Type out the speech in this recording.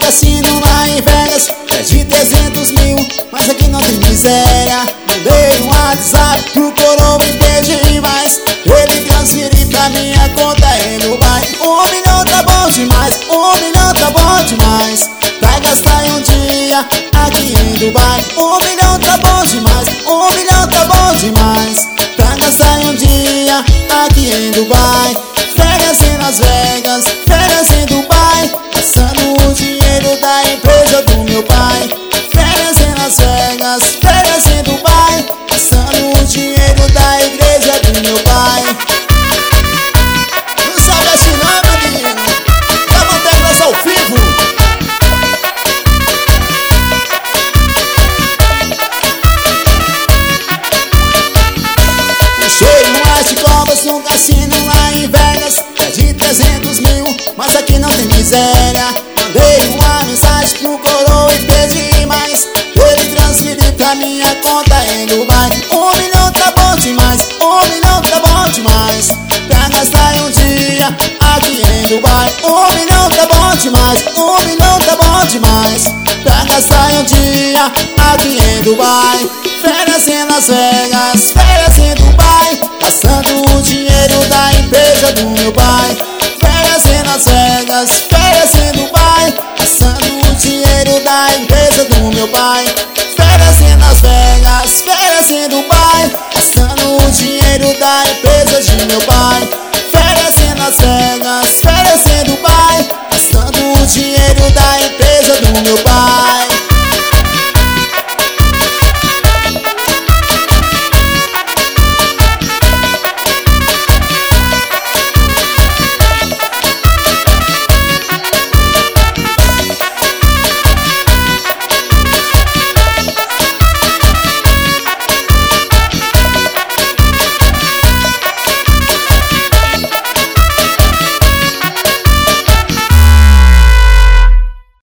cassino lá em Vegas, é de 300 mil, mas aqui não tem miséria. Mandei um WhatsApp pro coroa e pedi mais, ele transferiu pra minha conta em Dubai. 1 milhão tá bom demais, 1 milhão tá bom demais, pra gastar em um dia aqui em Dubai. 1 milhão tá bom demais, 1 milhão tá bom demais, pra gastar em um dia aqui em Dubai. Férias em Las Vegas, férias em Dubai, passando o dinheiro da empresa do meu pai. Férias em Las Vegas, férias em Dubai, passando o dinheiro da igreja do meu pai. Não sabe assim não, menino, tá mantendo ao vivo. Puxei um Ice Cobras num cassino lá em Vegas, é de 300 mil, mas aqui não tem miséria. Mandei uma mensagem pro coroa e pedi mais, ele transferiu pra minha conta em Dubai. 1 milhão tá bom demais, 1 milhão tá bom demais, pra gastar em um dia aqui em Dubai. 1 milhão tá bom demais, 1 milhão tá bom demais, pra gastar em um dia aqui em Dubai. Férias em Las Vegas, férias em Dubai, passando o dinheiro da empresa do meu pai. Férias em Las Vegas, férias em Dubai, passando o dinheiro da empresa do meu pai. Férias em Las Vegas, férias em Dubai, passando o dinheiro da empresa de meu pai.